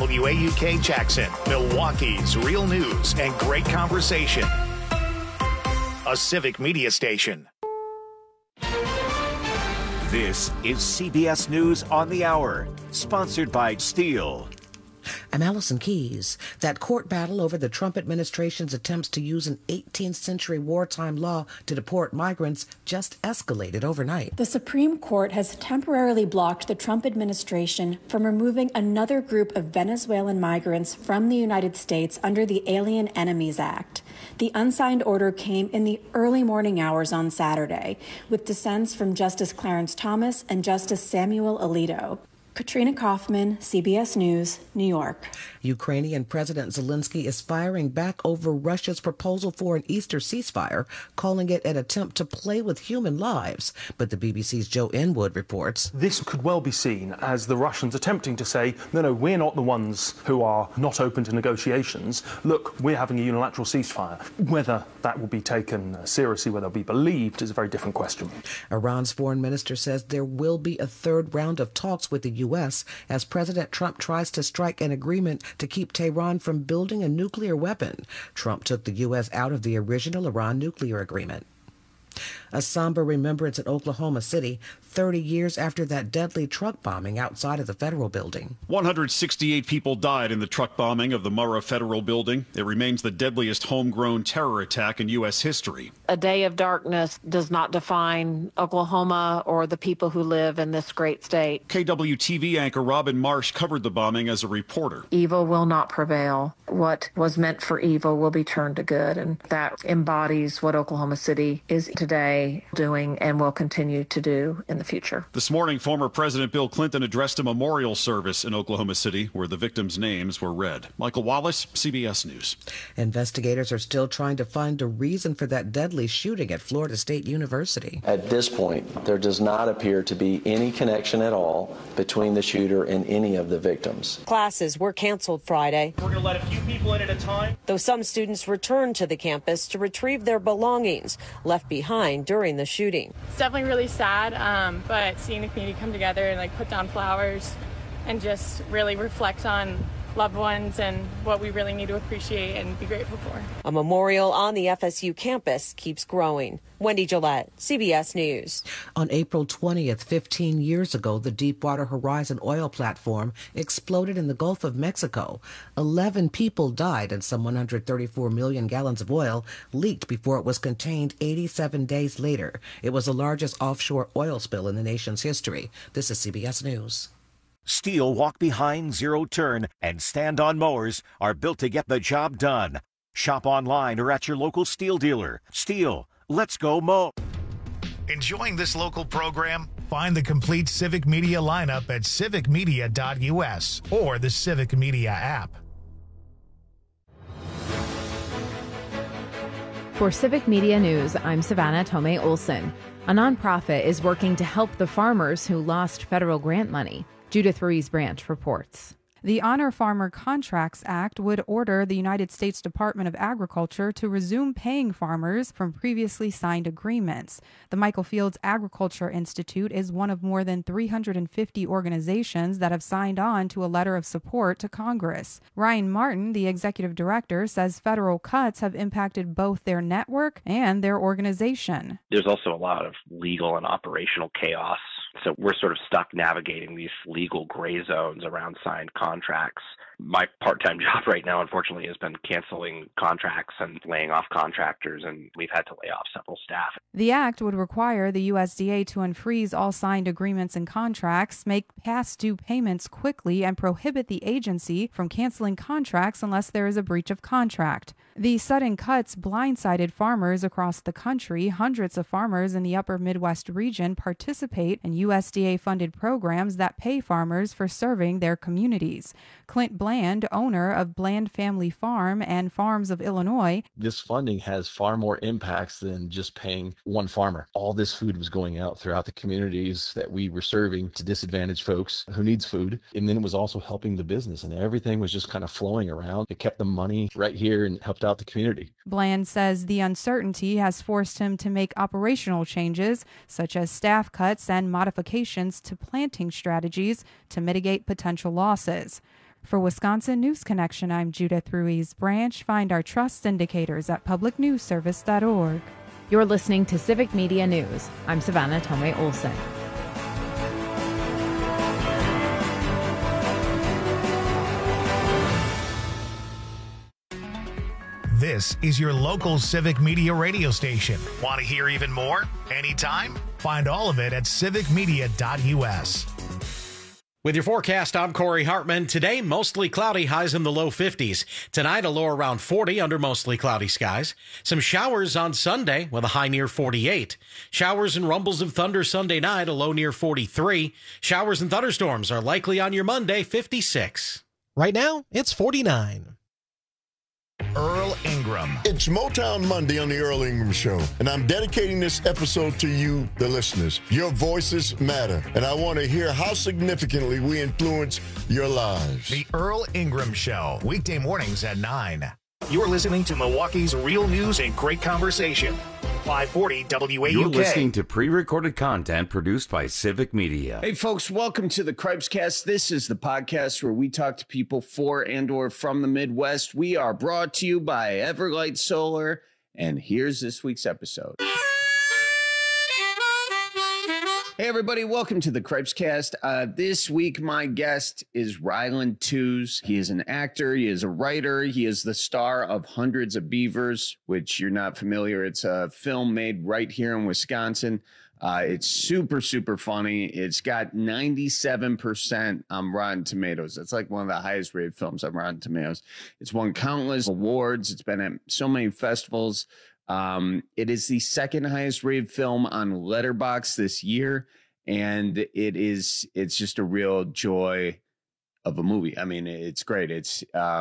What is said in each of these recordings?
WAUK Jackson, Milwaukee's real news and great conversation. A civic media station. This is CBS News on the Hour, sponsored by Steel. I'm Allison Keyes. That court battle over the Trump administration's attempts to use an 18th century wartime law to deport migrants just escalated overnight. The Supreme Court has temporarily blocked the Trump administration from removing another group of Venezuelan migrants from the United States under the Alien Enemies Act. The unsigned order came in the early morning hours on Saturday, with dissents from Justice Clarence Thomas and Justice Samuel Alito. Katrina Kaufman, CBS News, New York. Ukrainian President Zelensky is firing back over Russia's proposal for an Easter ceasefire, calling it an attempt to play with human lives. But the BBC's Joe Inwood reports. This could well be seen as the Russians attempting to say, no, we're not the ones who are not open to negotiations. Look, we're having a unilateral ceasefire. Whether that will be taken seriously, whether it'll be believed, is a very different question. Iran's foreign minister says there will be a third round of talks with the U.S. as President Trump tries to strike an agreement to keep Tehran from building a nuclear weapon. Trump took the U.S. out of the original Iran nuclear agreement. A somber remembrance in Oklahoma City, 30 years after that deadly truck bombing outside of the federal building. 168 people died in the truck bombing of the Murrah Federal Building. It remains the deadliest homegrown terror attack in U.S. history. A day of darkness does not define Oklahoma or the people who live in this great state. KWTV anchor Robin Marsh covered the bombing as a reporter. Evil will not prevail. What was meant for evil will be turned to good, and that embodies what Oklahoma City is today doing and will continue to do in the future. This morning, former President Bill Clinton addressed a memorial service in Oklahoma City where the victims' names were read. Michael Wallace, CBS News. Investigators are still trying to find a reason for that deadly shooting at Florida State University. At this point, there does not appear to be any connection at all between the shooter and any of the victims. Classes were canceled Friday. We're going to let a few people in at a time. Though some students returned to the campus to retrieve their belongings left behind during the shooting. It's definitely really sad, but seeing the community come together and put down flowers and just really reflect on loved ones and what we really need to appreciate and be grateful for. A memorial on the FSU campus keeps growing. Wendy Gillette, CBS News. On April 20th, 15 years ago, the Deepwater Horizon oil platform exploded in the Gulf of Mexico. 11 people died and some 134 million gallons of oil leaked before it was contained 87 days later. It was the largest offshore oil spill in the nation's history. This is CBS News. Steel walk behind, zero turn, and stand-on mowers are built to get the job done. Shop online or at your local Steel dealer. Steel, let's go mow. Enjoying this local program? Find the complete Civic Media lineup at civicmedia.us or the Civic Media app. For Civic Media News, I'm Savannah Tomei Olson. A nonprofit is working to help the farmers who lost federal grant money. Judith Ruiz Branch reports. The Honor Farmer Contracts Act would order the United States Department of Agriculture to resume paying farmers from previously signed agreements. The Michael Fields Agriculture Institute is one of more than 350 organizations that have signed on to a letter of support to Congress. Ryan Martin, the executive director, says federal cuts have impacted both their network and their organization. There's also a lot of legal and operational chaos. So we're sort of stuck navigating these legal gray zones around signed contracts. My part-time job right now, unfortunately, has been canceling contracts and laying off contractors, and we've had to lay off several staff. The act would require the USDA to unfreeze all signed agreements and contracts, make past due payments quickly, and prohibit the agency from canceling contracts unless there is a breach of contract. The sudden cuts blindsided farmers across the country. Hundreds of farmers in the upper Midwest region participate in USDA-funded programs that pay farmers for serving their communities. Clint Bland, owner of Bland Family Farm and Farms of Illinois. This funding has far more impacts than just paying one farmer. All this food was going out throughout the communities that we were serving to disadvantaged folks who needs food. And then it was also helping the business, and everything was just kind of flowing around. It kept the money right here and helped out the community. Bland says the uncertainty has forced him to make operational changes, such as staff cuts and modifications to planting strategies to mitigate potential losses. For Wisconsin News Connection, I'm Judith Ruiz Branch. Find our trust indicators at publicnewsservice.org. You're listening to Civic Media News. I'm Savannah Tomei Olson. This is your local Civic Media radio station. Want to hear even more? Anytime? Find all of it at civicmedia.us. With your forecast, I'm Corey Hartman. Today, mostly cloudy, highs in the low 50s. Tonight, a low around 40 under mostly cloudy skies. Some showers on Sunday with a high near 48. Showers and rumbles of thunder Sunday night, a low near 43. Showers and thunderstorms are likely on your Monday, 56. Right now, it's 49. Earl Ingram. It's Motown Monday on the Earl Ingram Show, and I'm dedicating this episode to you, the listeners. Your voices matter, and I want to hear how significantly we influence your lives. The Earl Ingram Show, weekday mornings at 9. You're listening to Milwaukee's real news and great conversation. 540 WAUK. You're listening to pre-recorded content produced by Civic Media. Hey, folks, welcome to the Cripescast. This is the podcast where we talk to people for and or from the Midwest. We are brought to you by Everlight Solar, and here's this week's episode. Hey, everybody, welcome to the Cripescast. This week, my guest is Ryland Tews. He is an actor. He is a writer. He is the star of Hundreds of Beavers, which you're not familiar. It's a film made right here in Wisconsin. It's super, super funny. It's got 97% on Rotten Tomatoes. That's like one of the highest rated films on Rotten Tomatoes. It's won countless awards. It's been at so many festivals. It is the second highest rated film on Letterboxd this year, and it's just a real joy of a movie. I mean, it's great. It's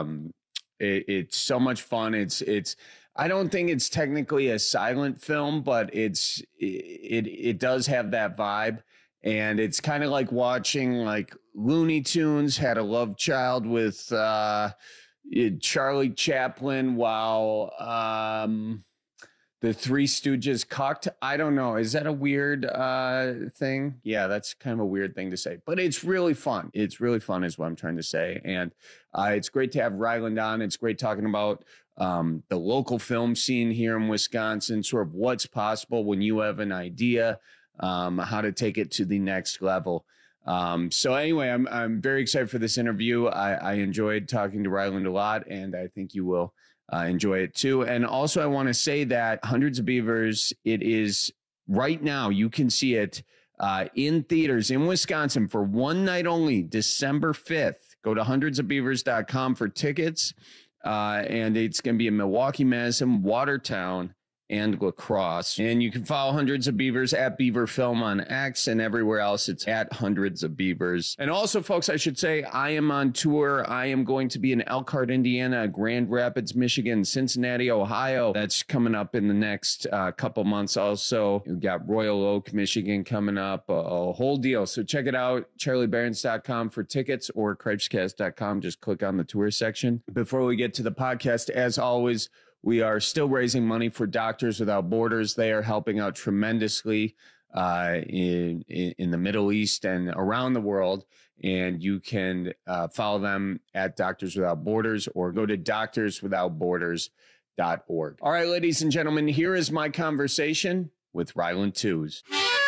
so much fun. I don't think it's technically a silent film, but it does have that vibe, and it's kind of like watching like Looney Tunes had a love child with Charlie Chaplin while the Three Stooges cocked. I don't know. Is that a weird thing? Yeah, that's kind of a weird thing to say, but it's really fun. It's really fun is what I'm trying to say. And it's great to have Ryland on. It's great talking about the local film scene here in Wisconsin, sort of what's possible when you have an idea, how to take it to the next level. So anyway, I'm very excited for this interview. I enjoyed talking to Ryland a lot, and I think you will enjoy it too. And also I want to say that Hundreds of Beavers, it is right now, you can see it in theaters in Wisconsin for one night only, December 5th. Go to hundredsofbeavers.com for tickets. And it's going to be in Milwaukee, Madison, Watertown, and La Crosse. And you can follow Hundreds of Beavers at Beaver Film on X, and everywhere else it's at Hundreds of Beavers. And also, folks, I should say I am on tour. I am going to be in Elkhart, Indiana, Grand Rapids, Michigan, Cincinnati, Ohio. That's coming up in the next couple months. Also, we've got Royal Oak, Michigan coming up, a whole deal. So check it out, charliebarons.com for tickets or cripescast.com. Just click on the tour section. Before we get to the podcast, as always, we are still raising money for Doctors Without Borders. They are helping out tremendously in the Middle East and around the world. And you can follow them at Doctors Without Borders or go to doctorswithoutborders.org. All right, ladies and gentlemen, here is my conversation with Ryland Tews.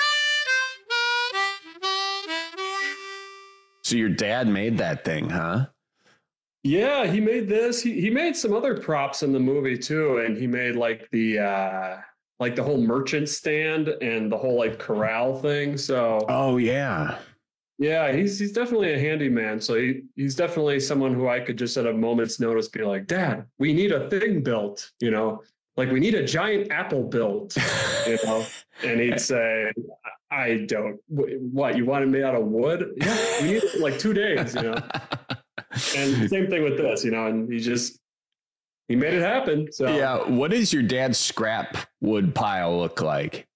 So your dad made that thing, huh? Yeah, he made this. He made some other props in the movie too, and he made like the whole merchant stand and the whole like corral thing. So yeah, he's definitely a handyman. So he's definitely someone who I could just at a moment's notice be like, Dad, we need a thing built. You know, like we need a giant apple built. You know, and he'd say, I don't. What, you want it made out of wood? Yeah, we need it for like 2 days. You know. And same thing with this, you know, and he made it happen. So yeah, what does your dad's scrap wood pile look like?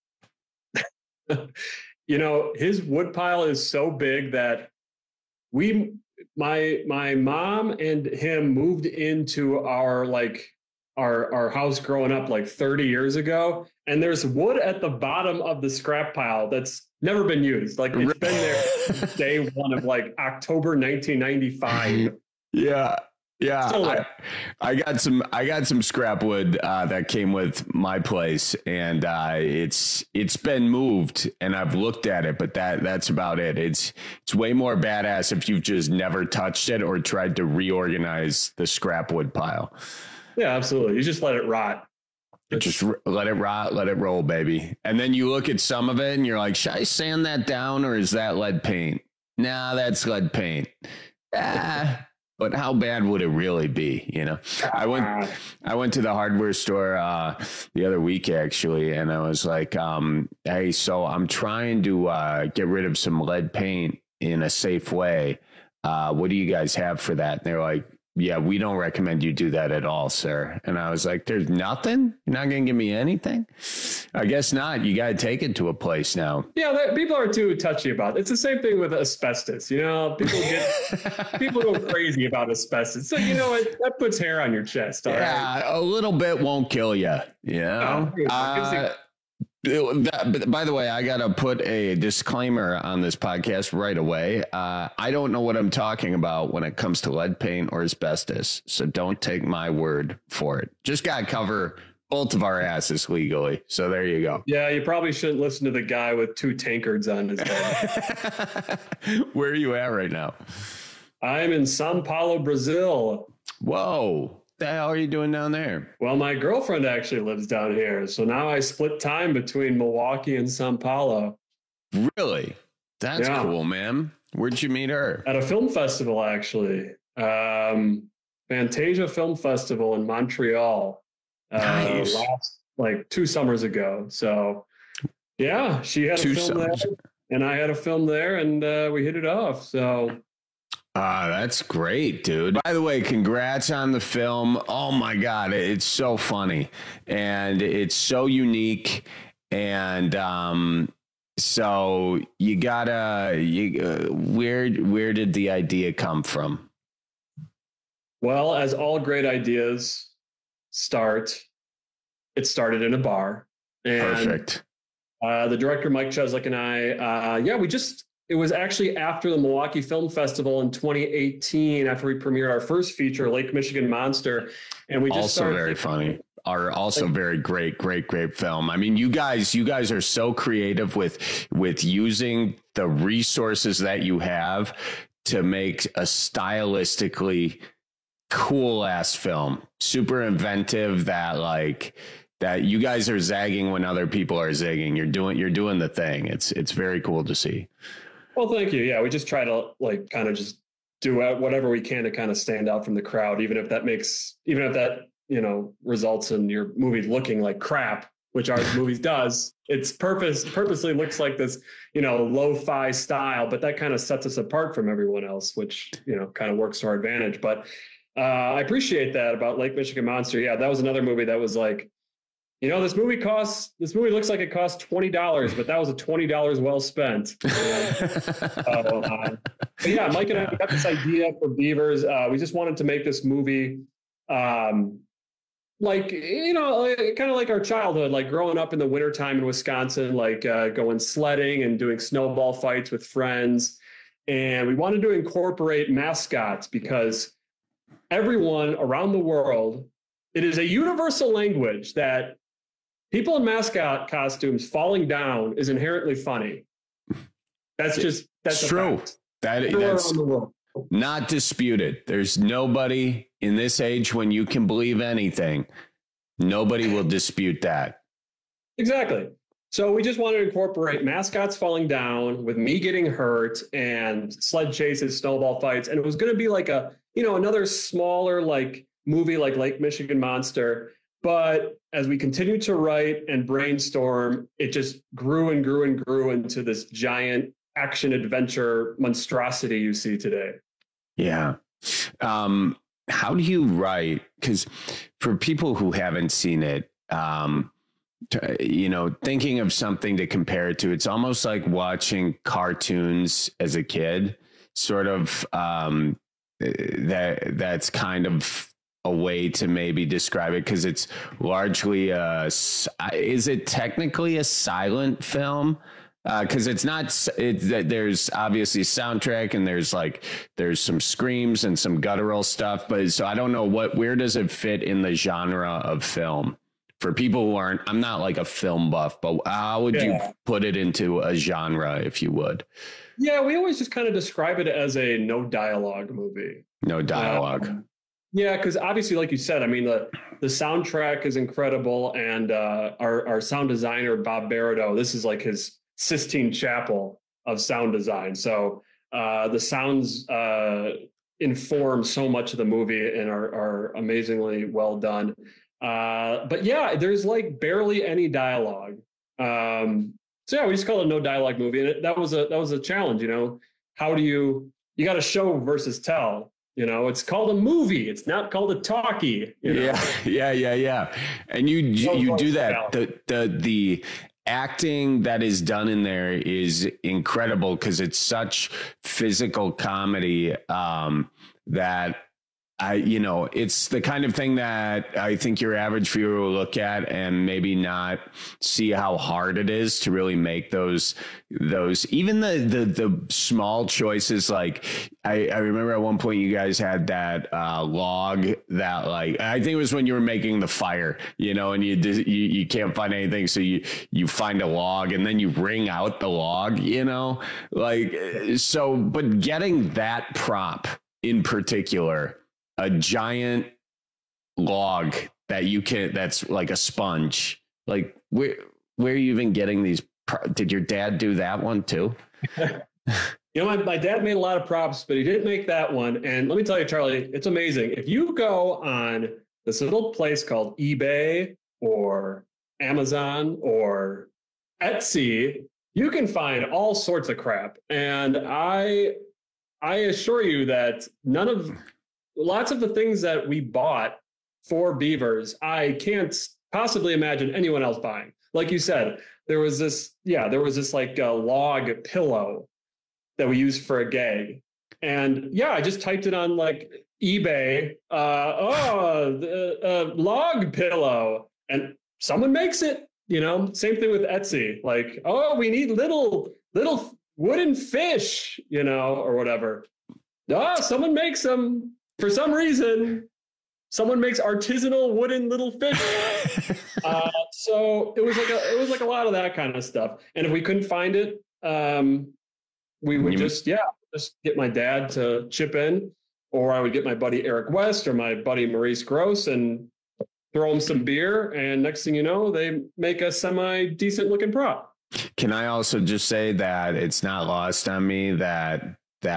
You know, his wood pile is so big that my mom and him moved into our house growing up like 30 years ago, and there's wood at the bottom of the scrap pile that's never been used. Like it's been there since day one of like October 1995. Yeah. Yeah, I got some scrap wood that came with my place, and it's been moved, and I've looked at it, but that's about it. It's way more badass if you've just never touched it or tried to reorganize the scrap wood pile. Yeah, absolutely. You just let it rot. Just let it rot, let it roll, baby. And then you look at some of it, and you're like, should I sand that down, or is that lead paint? Nah, that's lead paint. But how bad would it really be? You know, I went to the hardware store the other week, actually, and I was like, hey, so I'm trying to get rid of some lead paint in a safe way. What do you guys have for that? And they're like, yeah, we don't recommend you do that at all, sir. And I was like, there's nothing? You're not going to give me anything? I guess not. You got to take it to a place now. Yeah, people are too touchy about it. It's the same thing with asbestos. You know, people go crazy about asbestos. So, you know what? That puts hair on your chest. All right? A little bit won't kill you. You know? By the way, I got to put a disclaimer on this podcast right away. I don't know what I'm talking about when it comes to lead paint or asbestos, so don't take my word for it. Just got to cover both of our asses legally. So there you go. Yeah, you probably shouldn't listen to the guy with 2 tankards on his head. Where are you at right now? I'm in São Paulo, Brazil. Whoa. The hell are you doing down there? Well, my girlfriend actually lives down here, so now I split time between Milwaukee and São Paulo. Really? That's cool, man. Where'd you meet her? At a film festival, actually. Fantasia Film Festival in Montreal. Nice. Like 2 summers ago. So yeah, she had a film there and I had a film there, and we hit it off. So that's great, dude. By the way, congrats on the film. Oh my God. It's so funny and it's so unique. And, so you gotta, where did the idea come from? Well, as all great ideas start, it started in a bar. And, perfect. The director, Mike Cheslick, and I, it was actually after the Milwaukee Film Festival in 2018, after we premiered our first feature, Lake Michigan Monster. And we just also started very funny. Are also very great film. I mean, you guys are so creative with using the resources that you have to make a stylistically cool ass film. Super inventive, that you guys are zagging when other people are zigging. You're doing the thing. It's very cool to see. Well, thank you. Yeah, we just try to kind of just do whatever we can to kind of stand out from the crowd, even if that results in your movie looking like crap, which our movies does. It's purposely looks like this, lo-fi style, but that kind of sets us apart from everyone else, which, kind of works to our advantage. But I appreciate that about Lake Michigan Monster. Yeah, that was another movie that was like, this movie looks like it cost $20, but that was a $20 well spent. But yeah, Mike and I got this idea for Beavers. We just wanted to make this movie, kind of like our childhood, like growing up in the wintertime in Wisconsin, going sledding and doing snowball fights with friends. And we wanted to incorporate mascots because everyone around the world, it is a universal language that people in mascot costumes falling down is inherently funny. That's true. Fact. That's not disputed. There's nobody in this age when you can believe anything. Nobody will dispute that. Exactly. So we just wanted to incorporate mascots falling down with me getting hurt and sled chases, snowball fights. And it was going to be like another smaller movie like Lake Michigan Monster. But as we continued to write and brainstorm, it just grew and grew and grew into this giant action adventure monstrosity you see today. Yeah. How do you write? Because for people who haven't seen it, thinking of something to compare it to, it's almost like watching cartoons as a kid, sort of. That's kind of a way to maybe describe it, because it's largely is it technically a silent film? Because it's not, there's obviously soundtrack and there's some screams and some guttural stuff, but so I don't know where does it fit in the genre of film for people who aren't, I'm not like a film buff, but how would you put it into a genre if you would? Yeah, we always just kind of describe it as a no dialogue movie. No dialogue. Yeah, because obviously, like you said, I mean, the soundtrack is incredible. And our sound designer, Bob Baradow, this is like his Sistine Chapel of sound design. So the sounds inform so much of the movie and are amazingly well done. But yeah, there's like barely any dialogue. So yeah, we just call it a no dialogue movie. And that was a challenge, you know. How do you got to show versus tell? You know, it's called a movie. It's not called a talkie. You know? Yeah. And you do that. The acting that is done in there is incredible because it's such physical comedy that it's the kind of thing that I think your average viewer will look at and maybe not see how hard it is to really make those even the small choices. Like I remember at one point you guys had that log that, like, I think it was when you were making the fire, and you can't find anything. So you find a log and then you wring out the log, but getting that prop in particular, a giant log that's like a sponge. Like where are you even getting these? Did your dad do that one too? My dad made a lot of props, but he didn't make that one. And let me tell you, Charlie, it's amazing. If you go on this little place called eBay or Amazon or Etsy, you can find all sorts of crap. And I assure you that lots of the things that we bought for beavers, I can't possibly imagine anyone else buying. Like you said, there was this like a log pillow that we used for a gag. And yeah, I just typed it on like eBay, log pillow, and someone makes it, same thing with Etsy. Like, oh, we need little wooden fish, or whatever. Someone makes them. For some reason, someone makes artisanal wooden little fish. So it was like a lot of that kind of stuff. And if we couldn't find it, we would just get my dad to chip in, or I would get my buddy Eric West or my buddy Maurice Gross and throw them some beer. And next thing you know, they make a semi-decent looking prop. Can I also just say that it's not lost on me that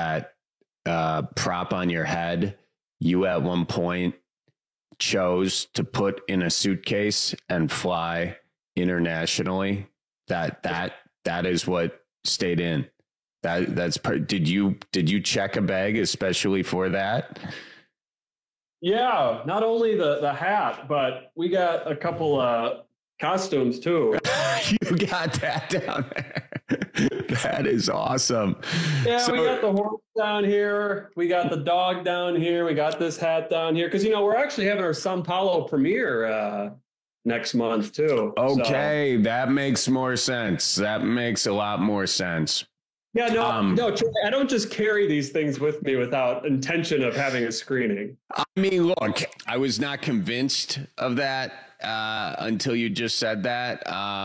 prop on your head, you at one point chose to put in a suitcase and fly internationally. That is what stayed in. Did you check a bag especially for that? Yeah, not only the hat, but we got a couple costumes too. You got that down there. That is awesome. Yeah, we got the horse down here. We got the dog down here. We got this hat down here. Because, we're actually having our Sao Paulo premiere next month, too. Okay, that makes more sense. That makes a lot more sense. Yeah, no, I don't just carry these things with me without intention of having a screening. I mean, look, I was not convinced of that until you just said that.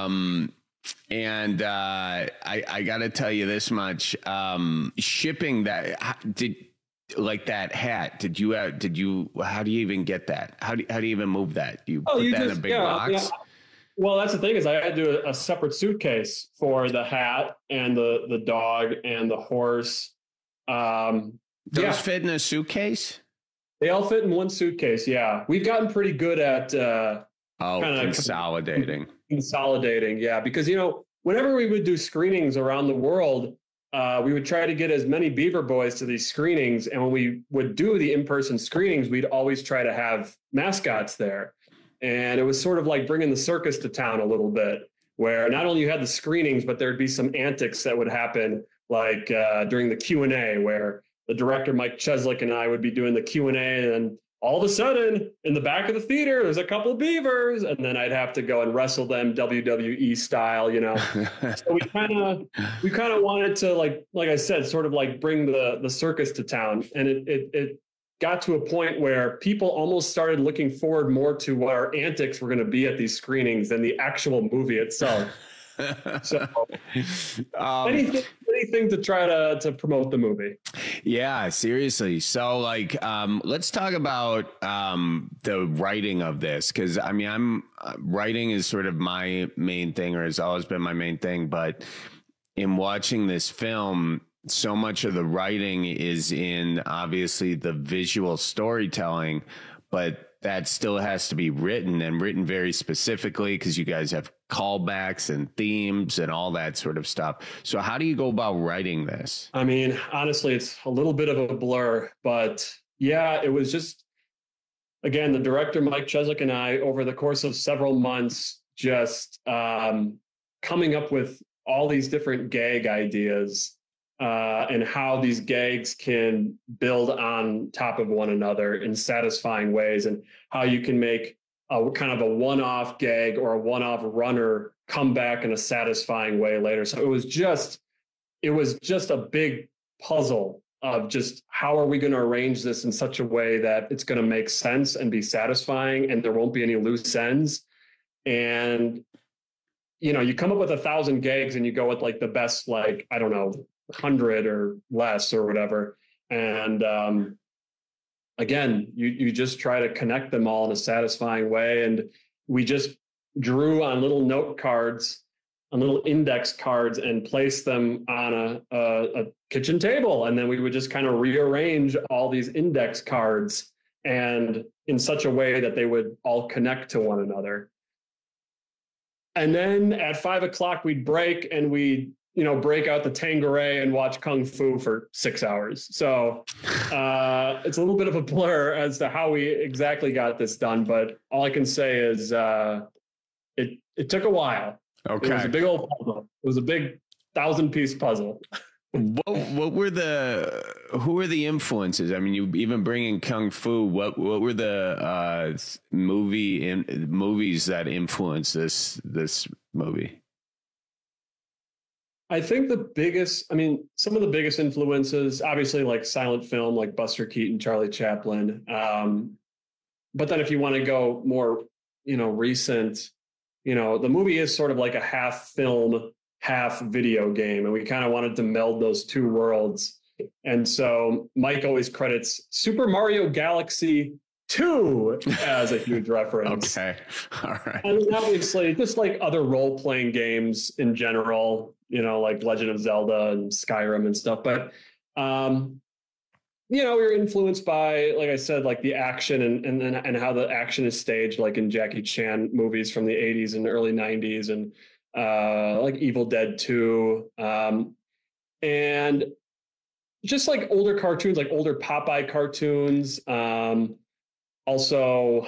And I got to tell you this much, shipping that, that hat, how do you even get that? How do you even move that? Do you put that in a big box? Yeah. Well, that's the thing is I had to do a separate suitcase for the hat and the dog and the horse. Those fit in a suitcase? They all fit in one suitcase. Yeah. We've gotten pretty good at, consolidating. Yeah. Because, whenever we would do screenings around the world, we would try to get as many Beaver Boys to these screenings. And when we would do the in-person screenings, we'd always try to have mascots there. And it was sort of like bringing the circus to town a little bit, where not only you had the screenings, but there'd be some antics that would happen, like during the Q&A, where the director, Mike Cheslick, and I would be doing the Q&A, and all of a sudden, in the back of the theater, there's a couple beavers, and then I'd have to go and wrestle them WWE style, you know. So we kind of wanted to, like I said, sort of like bring the circus to town, and it got to a point where people almost started looking forward more to what our antics were going to be at these screenings than the actual movie itself. So anything to try to promote the movie. Yeah, seriously. So like, let's talk about the writing of this. Cause I mean, writing is sort of my main thing, or has always been my main thing. But in watching this film, so much of the writing is in obviously the visual storytelling, but that still has to be written, and written very specifically, because you guys have callbacks and themes and all that sort of stuff. So how do you go about writing this? I mean, honestly, it's a little bit of a blur, but yeah, it was just, again, the director, Mike Cheswick, and I, over the course of several months, just coming up with all these different gag ideas and how these gags can build on top of one another in satisfying ways, and how you can make a kind of a one-off gag or a one-off runner come back in a satisfying way later. So it was just a big puzzle of just how are we going to arrange this in such a way that it's going to make sense and be satisfying, and there won't be any loose ends. And, you know, you come up with 1,000 gags and you go with like the best, like, I don't know, 100 or less or whatever. And again, you just try to connect them all in a satisfying way. And we just drew on little note cards, on little index cards, and placed them on a kitchen table. And then we would just kind of rearrange all these index cards, and in such a way that they would all connect to one another. And then at 5 o'clock, we'd break, and we'd, you know, break out the Tanqueray and watch Kung Fu for 6 hours. So it's a little bit of a blur as to how we exactly got this done. But all I can say is it took a while. Okay. It was a big old puzzle. It was a big 1,000-piece puzzle. What were who were the influences? I mean, you even bringing Kung Fu. What were the movies that influenced this movie? I think some of the biggest influences, obviously, like silent film, like Buster Keaton, Charlie Chaplin. But then if you want to go more, you know, recent, you know, the movie is sort of like a half film, half video game. And we kind of wanted to meld those two worlds. And so Mike always credits Super Mario Galaxy 2 as a huge reference. Okay. All right. And obviously, just like other role-playing games in general, you know, like Legend of Zelda and Skyrim and stuff. But, you know, we were influenced by, like I said, like the action and how the action is staged, like in Jackie Chan movies from the 80s and early 90s, and like Evil Dead 2. And just like older cartoons, like older Popeye cartoons. Also,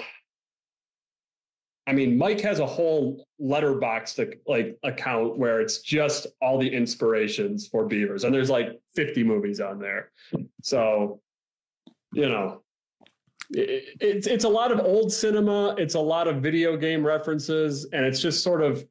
I mean, Mike has a whole Letterboxd like account where it's just all the inspirations for beavers, and there's like 50 movies on there. So, you know, it's a lot of old cinema, it's a lot of video game references, and it's just sort of,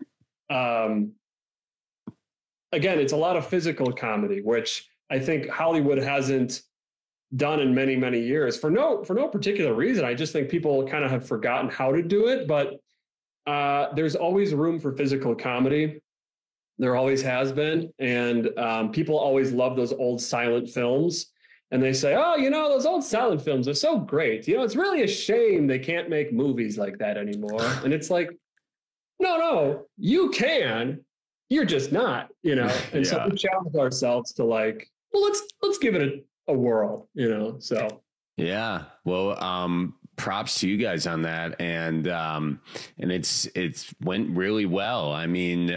again, it's a lot of physical comedy, which I think Hollywood hasn't done in many, many years for no particular reason. I just think people kind of have forgotten how to do it, but there's always room for physical comedy. There always has been. And people always love those old silent films. And they say, oh, you know, those old silent films are so great. You know, it's really a shame they can't make movies like that anymore. And it's like, no, you can. You're just not, you know. And so we challenge ourselves to like, well, let's give it a whirl, you know. So yeah, well, props to you guys on that, and it's went really well. I mean,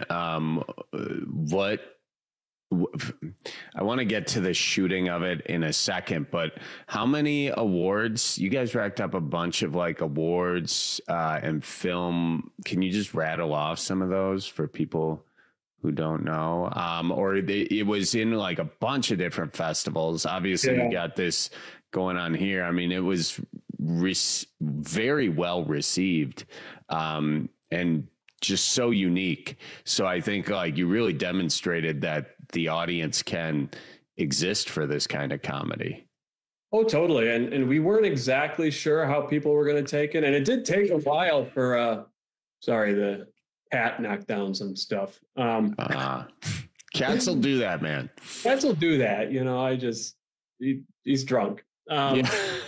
I want to get to the shooting of it in a second, but how many awards? You guys racked up a bunch of like awards and film. Can you just rattle off some of those for people who don't know? It was in like a bunch of different festivals. Obviously, we got this going on here. I mean, it was very well received, and just so unique. So I think like you really demonstrated that the audience can exist for this kind of comedy. Oh, totally. And we weren't exactly sure how people were going to take it. And it did take a while for, the cat knocked down some stuff. Cats will do that, man. Cats will do that. You know, he's drunk. But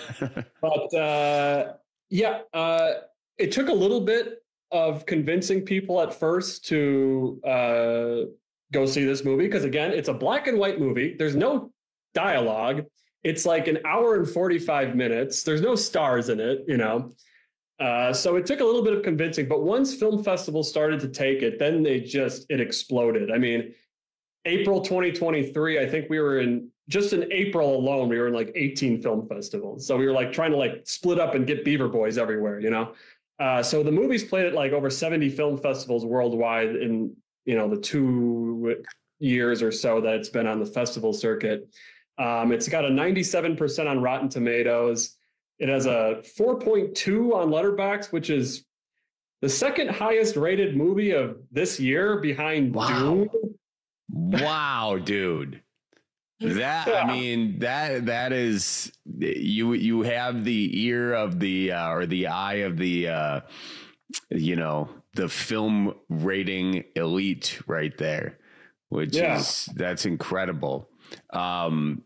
it took a little bit of convincing people at first to go see this movie. Because again, it's a black and white movie. There's no dialogue. It's like an hour and 45 minutes. There's no stars in it, you know. So it took a little bit of convincing, but once film festivals started to take it, then it exploded. I mean, April 2023, I think we were in April alone, we were in like 18 film festivals. So we were like trying to like split up and get Beaver Boys everywhere, you know? So the movie's played at like over 70 film festivals worldwide in, you know, the 2 years or so that it's been on the festival circuit. It's got a 97% on Rotten Tomatoes. It has a 4.2 on Letterboxd, which is the second highest rated movie of this year behind Dune. Wow, dude. I mean, that is, you have the ear of the, or the eye of the, you know, the film rating elite right there, that's incredible. And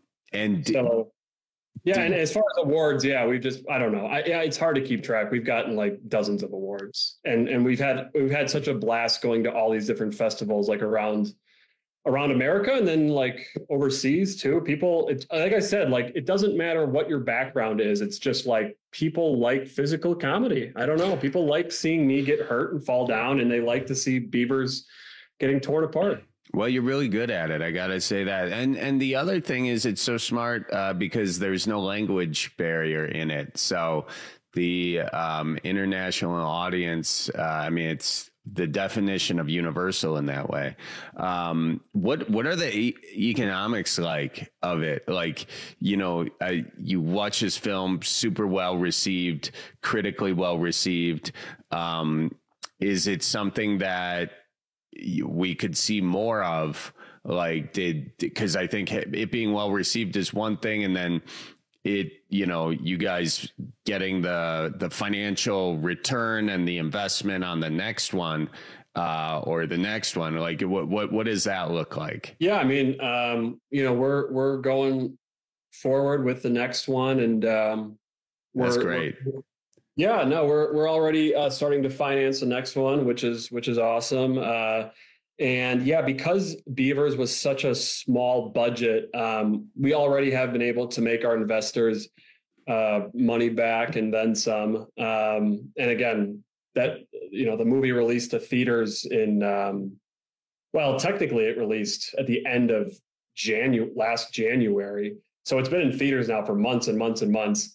as far as awards, I don't know. It's hard to keep track. We've gotten like dozens of awards, and we've had such a blast going to all these different festivals, like around America and then like overseas too. People, like I said, like it doesn't matter what your background is. It's just like people like physical comedy. I don't know. People like seeing me get hurt and fall down, and they like to see beavers getting torn apart. Well, you're really good at it. I got to say that. And the other thing is it's so smart because there's no language barrier in it. So the international audience, I mean, it's the definition of universal in that way. What are the economics like of it? Like, you know, you watch this film, super well received, critically well received. Is it something that we could see more of? Like, because I think it being well received is one thing, and then you guys getting the financial return and the investment on the next one, or the next one, like what does that look like? Yeah, I mean, we're going forward with the next one, and that's great. We're already starting to finance the next one, which is awesome. And because Beavers was such a small budget, we already have been able to make our investors money back and then some. And again, that, the movie released to theaters in, technically it released at the end of last January. So it's been in theaters now for months and months and months.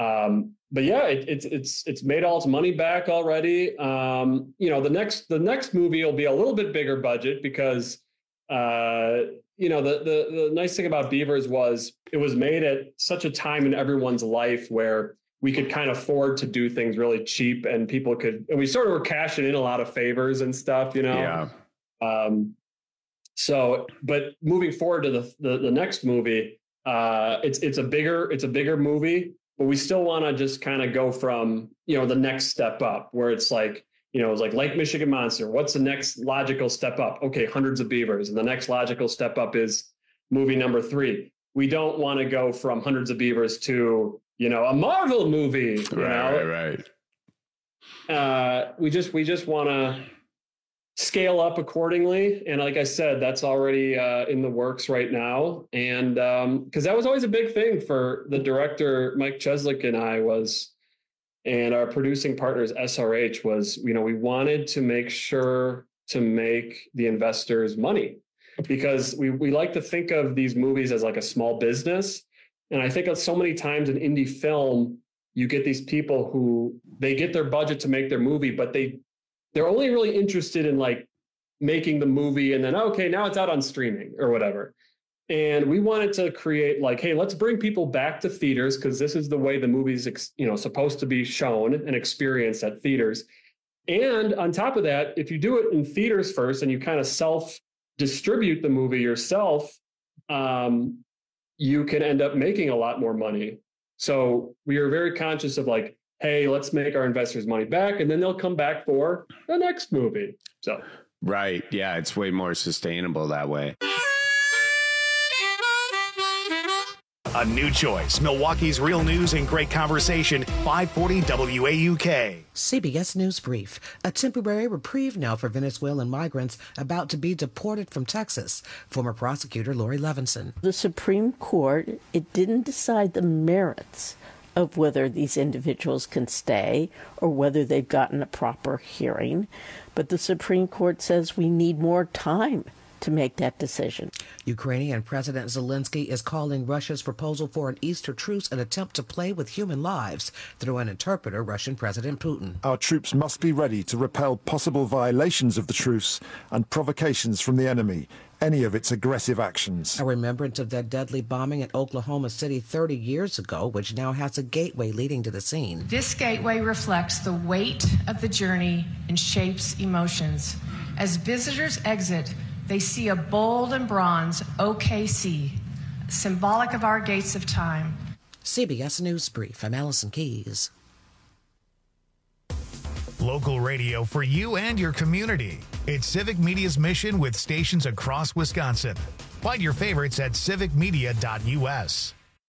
It's made all its money back already. The next movie will be a little bit bigger budget because, the nice thing about Beavers was it was made at such a time in everyone's life where we could kind of afford to do things really cheap, and and we sort of were cashing in a lot of favors and stuff, Yeah. But moving forward to the next movie, it's a bigger movie. But we still want to just kind of go from, the next step up where it's like, it's like Lake Michigan Monster. What's the next logical step up? Okay, Hundreds of Beavers. And the next logical step up is movie number 3. We don't want to go from Hundreds of Beavers to, a Marvel movie. Right. We just want to scale up accordingly. And like I said, that's already in the works right now. And because that was always a big thing for the director, Mike Cheslick, and our producing partners, SRH, was, we wanted to make sure to make the investors money, because we like to think of these movies as like a small business. And I think that so many times in indie film, you get these people who they get their budget to make their movie, but they're only really interested in like making the movie and then, okay, now it's out on streaming or whatever. And we wanted to create like, hey, let's bring people back to theaters because this is the way the movie's supposed to be shown and experienced at theaters. And on top of that, if you do it in theaters first and you kind of self-distribute the movie yourself, you can end up making a lot more money. So we are very conscious of like, hey, let's make our investors money back, and then they'll come back for the next movie. So right. Yeah, it's way more sustainable that way. A new choice. Milwaukee's real news and great conversation. 540 WAUK. CBS News Brief. A temporary reprieve now for Venezuelan migrants about to be deported from Texas. Former prosecutor Lori Levinson. The Supreme Court, it didn't decide the merits of whether these individuals can stay or whether they've gotten a proper hearing. But the Supreme Court says we need more time to make that decision. Ukrainian President Zelensky is calling Russia's proposal for an Easter truce an attempt to play with human lives through an interpreter, Russian President Putin. Our troops must be ready to repel possible violations of the truce and provocations from the enemy, any of its aggressive actions. A remembrance of that deadly bombing at Oklahoma City 30 years ago, which now has a gateway leading to the scene. This gateway reflects the weight of the journey and shapes emotions. As visitors exit, they see a bold and bronze OKC, symbolic of our gates of time. CBS News Brief. I'm Allison Keys. Local radio for you and your community. It's Civic Media's mission with stations across Wisconsin. Find your favorites at civicmedia.us.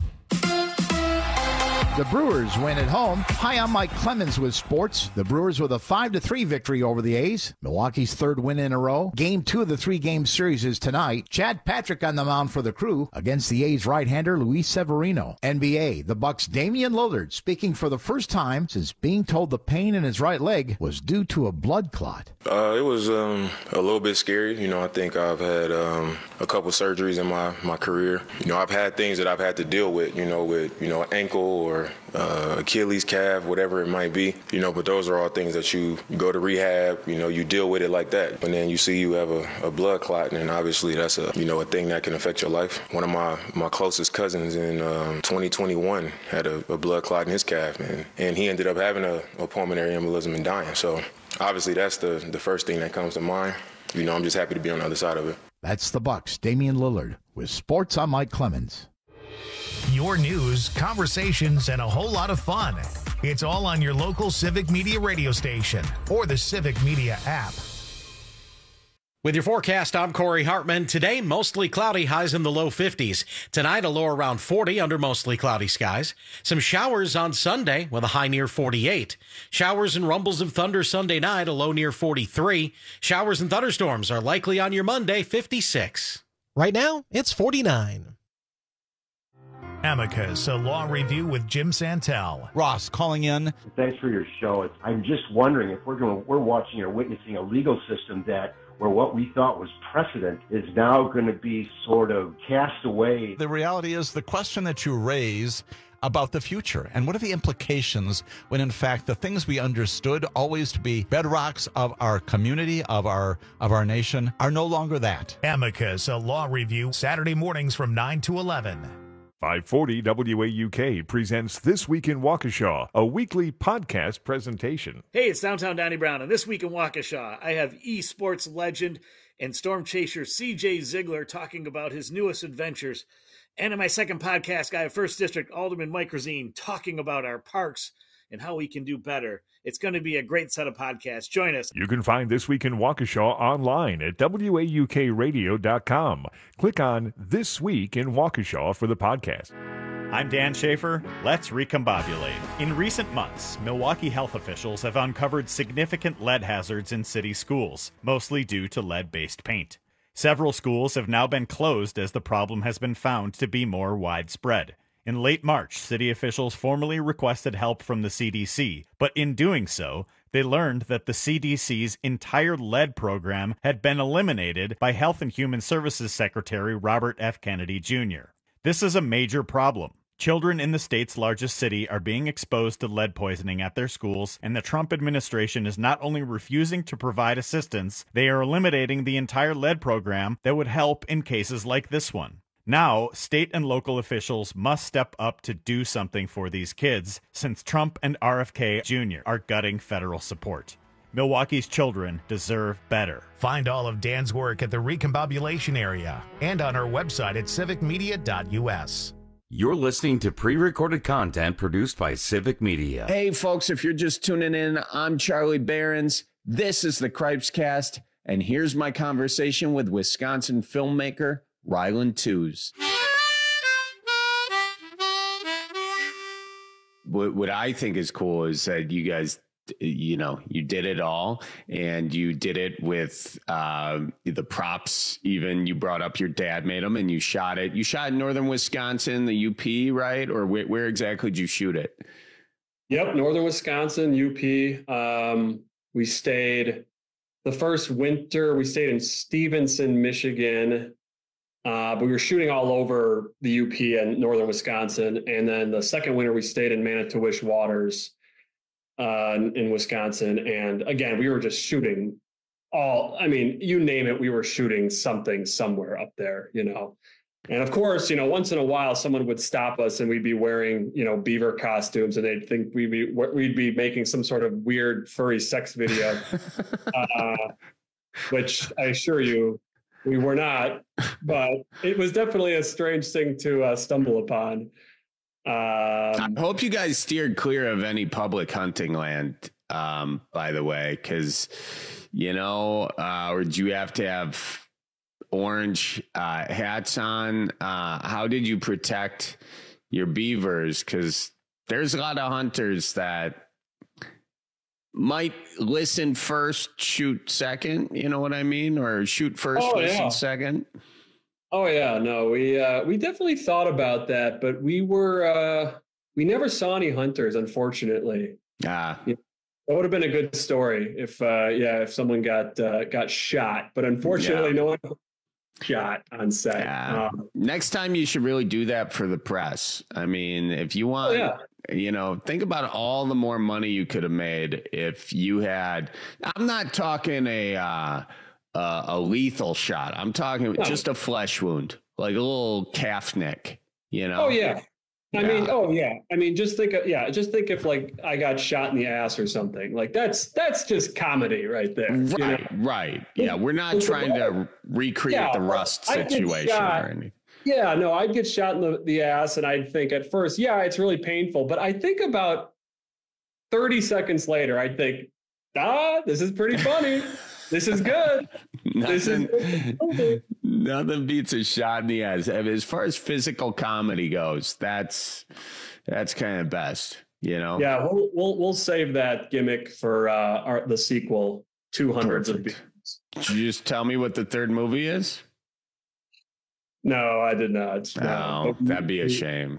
The Brewers win at home. Hi, I'm Mike Clemens with sports. The Brewers with a 5-3 victory over the A's. Milwaukee's third win in a row. Game 2 of the 3-game series is tonight. Chad Patrick on the mound for the Crew against the A's right-hander Luis Severino. NBA, the Bucks' Damian Lillard speaking for the first time since being told the pain in his right leg was due to a blood clot. It was a little bit scary. I think I've had a couple surgeries in my career. I've had things that I've had to deal with, with ankle or Achilles, calf, whatever it might be, but those are all things that you go to rehab, you deal with it like that. And then you see you have a blood clot, and obviously that's a thing that can affect your life. One of my closest cousins in 2021 had a blood clot in his calf, and he ended up having a pulmonary embolism and dying. So obviously that's the first thing that comes to mind. I'm just happy to be on the other side of it. That's the Bucks' Damian Lillard. With sports, I'm Mike Clemens. Your news, conversations, and a whole lot of fun. It's all on your local Civic Media radio station or the Civic Media app. With your forecast, I'm Corey Hartman. Today, mostly cloudy, highs in the low 50s. Tonight, a low around 40 under mostly cloudy skies. Some showers on Sunday with a high near 48. Showers and rumbles of thunder Sunday night, a low near 43. Showers and thunderstorms are likely on your Monday, 56. Right now, it's 49. Amicus, a law review with Jim Santel. Ross calling in. Thanks for your show. I'm just wondering if we're watching or witnessing a legal system where what we thought was precedent is now going to be sort of cast away. The reality is the question that you raise about the future and what are the implications when in fact the things we understood always to be bedrocks of our community, of our nation, are no longer that. Amicus, a law review, Saturday mornings from 9 to 11. 540 WAUK presents This Week in Waukesha, a weekly podcast presentation. Hey, it's Downtown Donnie Brown, and This Week in Waukesha, I have esports legend and storm chaser CJ Ziegler talking about his newest adventures. And in my second podcast, I have First District Alderman Mike Rosine talking about our parks and how we can do better. It's going to be a great set of podcasts. Join us. You can find This Week in Waukesha online at WAUKradio.com. Click on This Week in Waukesha for the podcast. I'm Dan Schaefer. Let's recombobulate. In recent months, Milwaukee health officials have uncovered significant lead hazards in city schools, mostly due to lead-based paint. Several schools have now been closed as the problem has been found to be more widespread. In late March, city officials formally requested help from the CDC, but in doing so, they learned that the CDC's entire lead program had been eliminated by Health and Human Services Secretary Robert F. Kennedy, Jr. This is a major problem. Children in the state's largest city are being exposed to lead poisoning at their schools, and the Trump administration is not only refusing to provide assistance, they are eliminating the entire lead program that would help in cases like this one. Now, state and local officials must step up to do something for these kids, since Trump and RFK Jr. are gutting federal support. Milwaukee's children deserve better. Find all of Dan's work at the Recombobulation Area and on our website at civicmedia.us. You're listening to pre-recorded content produced by Civic Media. Hey, folks, if you're just tuning in, I'm Charlie Behrens. This is the Cripes Cast, and here's my conversation with Wisconsin filmmaker Ryland Tews. What I think is cool is that you guys, you did it all, and you did it with the props. Even you brought up your dad made them, and you shot it. You shot in northern Wisconsin, the UP, right? Or where exactly did you shoot it? Yep, northern Wisconsin, UP. We stayed the first winter. We stayed in Stevenson, Michigan. But we were shooting all over the UP and northern Wisconsin. And then the second winter, we stayed in Manitowish Waters in Wisconsin. And again, we were just shooting you name it, we were shooting something somewhere up there, And of course, once in a while, someone would stop us and we'd be wearing, beaver costumes, and they'd think we'd be making some sort of weird furry sex video, which I assure you, we were not, but it was definitely a strange thing to stumble upon. I hope you guys steered clear of any public hunting land, by the way, because, or do you have to have orange hats on? How did you protect your beavers? Because there's a lot of hunters that might listen first, shoot second, you know what I mean? Or shoot first, listen second. Oh yeah, no, we definitely thought about that, but we never saw any hunters, unfortunately. That would have been a good story if someone got shot, but unfortunately no one shot on set. Next time you should really do that for the press. I mean, if you want, think about all the more money you could have made if you had. I'm not talking a lethal shot. I'm talking just a flesh wound, like a little calf nick. Oh yeah. I mean, just think if like I got shot in the ass or something. Like that's just comedy right there. Right. Yeah, we're not trying to recreate the Rust situation or anything. Yeah, no, I'd get shot in the ass, and I'd think at first, it's really painful. But I think about 30 seconds later, I'd think, this is pretty funny. This is good. Nothing beats a shot in the ass. I mean, as far as physical comedy goes, that's kind of best, Yeah, we'll save that gimmick for the sequel, 200s of beats. Did you just tell me what the third movie is? No, I did not. No, that'd be a shame.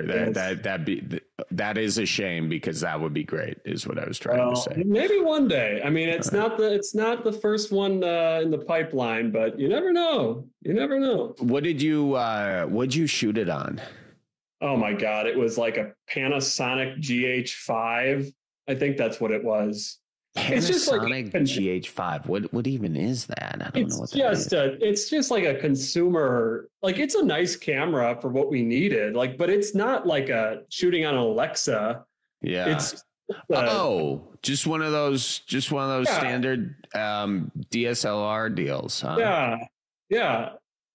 That is a shame, because that would be great, is what I was trying to say. Maybe one day. I mean, it's not the first one in the pipeline, but you never know. You never know. What'd you shoot it on? Oh my God, it was like a Panasonic GH5. I think that's what it was. Panasonic GH5. What even is that? I don't know what that is. It's just like a consumer, like it's a nice camera for what we needed. Like, but it's not like a shooting on an Alexa. Yeah. It's just one of those standard DSLR deals, huh? Yeah. Yeah.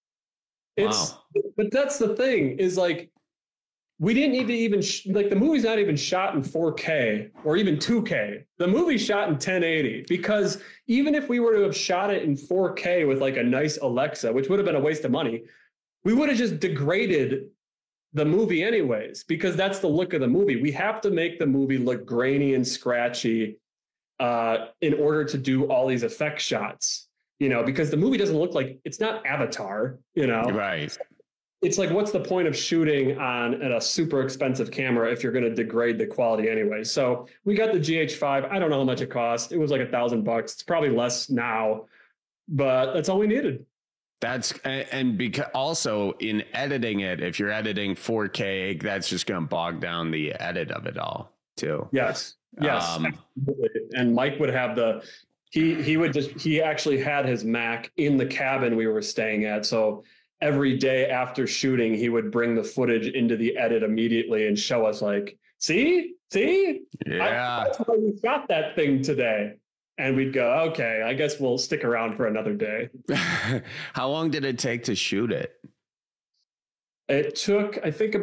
But that's the thing, is like, we didn't need to even the movie's not even shot in 4K or even 2K. The movie's shot in 1080, because even if we were to have shot it in 4K with like a nice Alexa, which would have been a waste of money, we would have just degraded the movie anyways, because that's the look of the movie. We have to make the movie look grainy and scratchy in order to do all these effect shots, because the movie doesn't look like, it's not Avatar, Right. It's like, what's the point of shooting on a super expensive camera if you're going to degrade the quality anyway? So we got the GH5. I don't know how much it cost. It was like $1,000. It's probably less now, but that's all we needed. Because also in editing it, if you're editing 4K, that's just going to bog down the edit of it all too. Yes. Absolutely. And Mike would have he actually had his Mac in the cabin we were staying at. So every day after shooting, he would bring the footage into the edit immediately and show us like, see, yeah, that's why we shot that thing today. And we'd go, okay, I guess we'll stick around for another day. How long did it take to shoot it? It took, I think it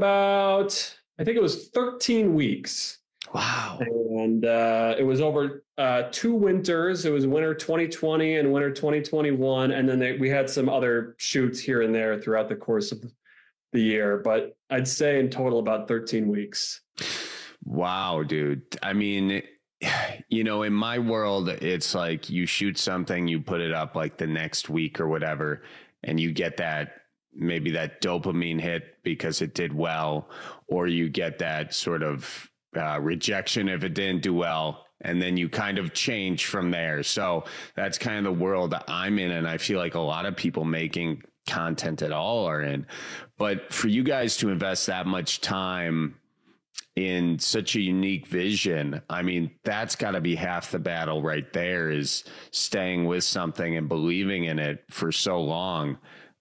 was 13 weeks. Wow. And it was over 2 winters. It was winter 2020 and winter 2021. And then we had some other shoots here and there throughout the course of the year. But I'd say in total about 13 weeks. Wow, dude. I mean, you know, in my world, it's like you shoot something, you put it up like the next week or whatever, and you get maybe that dopamine hit because it did well, or you get that sort of rejection if it didn't do well, and then you kind of change from there. So that's kind of the world that I'm in, and I feel like a lot of people making content at all are in. But for you guys to invest that much time in such a unique vision, I mean, that's got to be half the battle right there, is staying with something and believing in it for so long.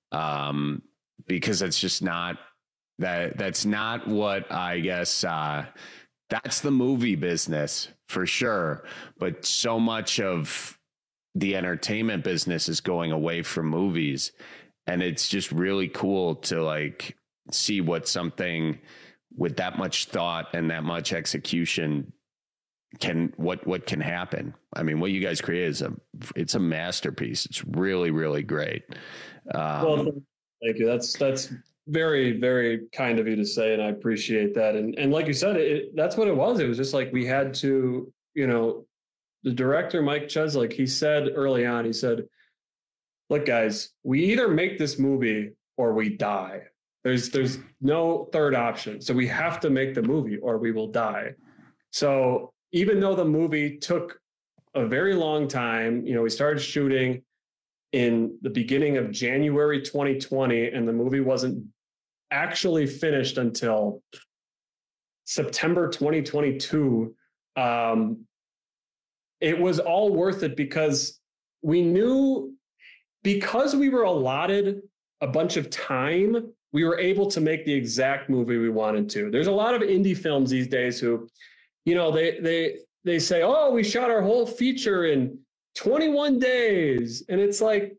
Because it's just not that's not what I guess, that's the movie business for sure. But so much of the entertainment business is going away from movies. And it's just really cool to like see what something with that much thought and that much execution what can happen. I mean, what you guys create it's a masterpiece. It's really, really great. Well, thank you. That's very, very kind of you to say, and I appreciate that. And like you said, that's what it was. It was just like we had to, you know, the director, Mike Cheslick, he said early on, he said, look, guys, we either make this movie or we die. There's no third option. So we have to make the movie or we will die. So even though the movie took a very long time, you know, we started shooting in the beginning of January 2020, and the movie wasn't actually finished until September 2022. It was all worth it because we knew, because we were allotted a bunch of time, we were able to make the exact movie we wanted to. There's a lot of indie films these days who, you know, they say, oh, we shot our whole feature in 21 days. And it's like,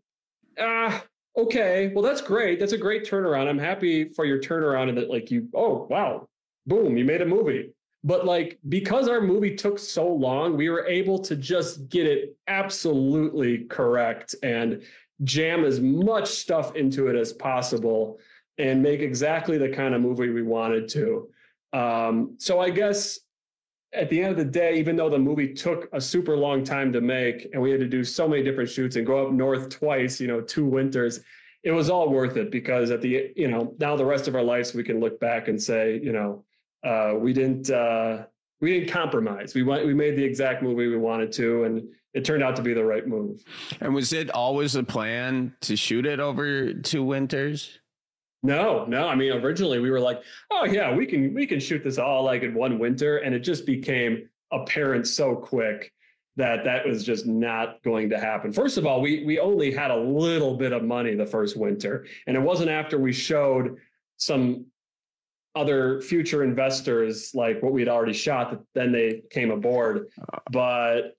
okay, well, that's great. That's a great turnaround. I'm happy for your turnaround and that, like, oh, wow, boom, you made a movie. But like, because our movie took so long, we were able to just get it absolutely correct and jam as much stuff into it as possible and make exactly the kind of movie we wanted to. So I guess at the end of the day, even though the movie took a super long time to make and we had to do so many different shoots and go up north twice, 2 winters, it was all worth it because at the, now the rest of our lives, we can look back and say, we didn't compromise. We made the exact movie we wanted to, and it turned out to be the right move. And was it always a plan to shoot it over 2 winters? No. I mean, originally we were like, oh yeah, we can shoot this all like in 1 winter. And it just became apparent so quick that was just not going to happen. First of all, we only had a little bit of money the first winter. And it wasn't after we showed some other future investors like what we'd already shot that then they came aboard. But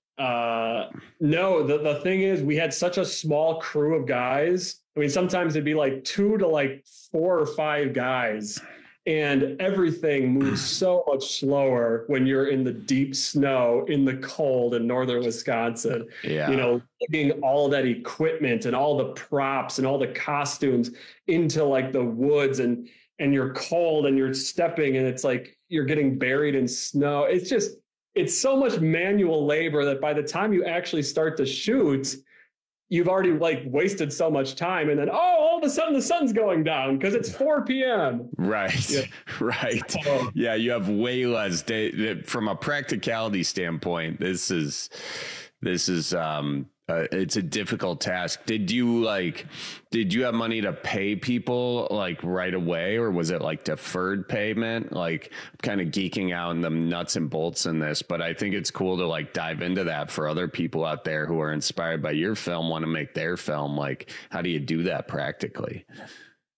no, the thing is, we had such a small crew of guys. I mean, sometimes it'd be like 2 to like 4 or 5 guys, and everything moves so much slower when you're in the deep snow in the cold in northern Wisconsin. Yeah. Taking all that equipment and all the props and all the costumes into like the woods, and you're cold and you're stepping and it's like you're getting buried in snow. It's so much manual labor that by the time you actually start to shoot, you've already like wasted so much time. And then, all of a sudden the sun's going down because it's 4 p.m. Right. Yeah. Right. Yeah. You have way less day from a practicality standpoint. This is it's a difficult task. Did you have money to pay people like right away, or was it like deferred payment? Like, I'm kind of geeking out in the nuts and bolts in this, but I think it's cool to like dive into that for other people out there who are inspired by your film, want to make their film. Like, how do you do that practically?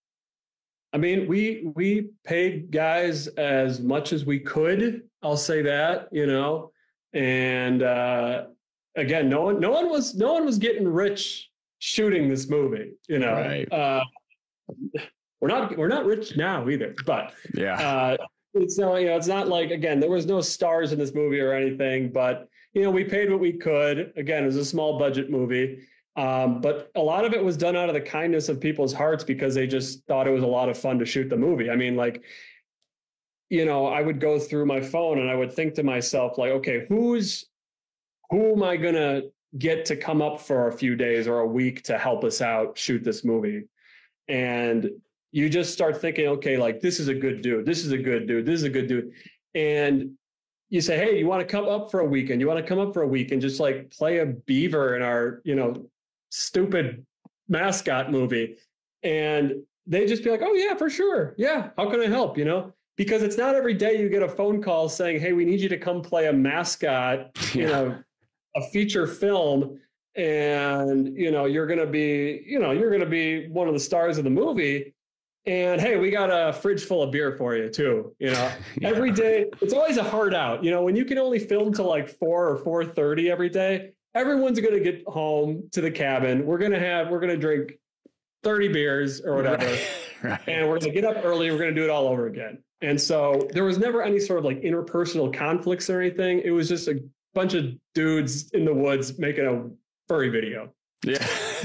I mean, we paid guys as much as we could. I'll say that, and again, no one was getting rich shooting this movie. Right. We're not rich now either, but it's not like, again, there was no stars in this movie or anything, but we paid what we could. Again, it was a small budget movie. But a lot of it was done out of the kindness of people's hearts because they just thought it was a lot of fun to shoot the movie. I mean, like, I would go through my phone and I would think to myself, like, okay, who am I going to get to come up for a few days or a week to help us out shoot this movie? And you just start thinking, okay, like, this is a good dude. This is a good dude. This is a good dude. And you say, hey, you want to come up for a weekend? You want to come up for a week and just like play a beaver in our, stupid mascot movie? And they just be like, oh yeah, for sure. Yeah. How can I help? Because it's not every day you get a phone call saying, hey, we need you to come play a mascot, a feature film. And, you're going to be one of the stars of the movie. And hey, we got a fridge full of beer for you too. Every day, it's always a hard out. When you can only film till like 4 or 4:30 every day, everyone's going to get home to the cabin. We're going to drink 30 beers or whatever. Right. And we're going to get up early. We're going to do it all over again. And so there was never any sort of like interpersonal conflicts or anything. It was just a bunch of dudes in the woods making a furry video. Yeah.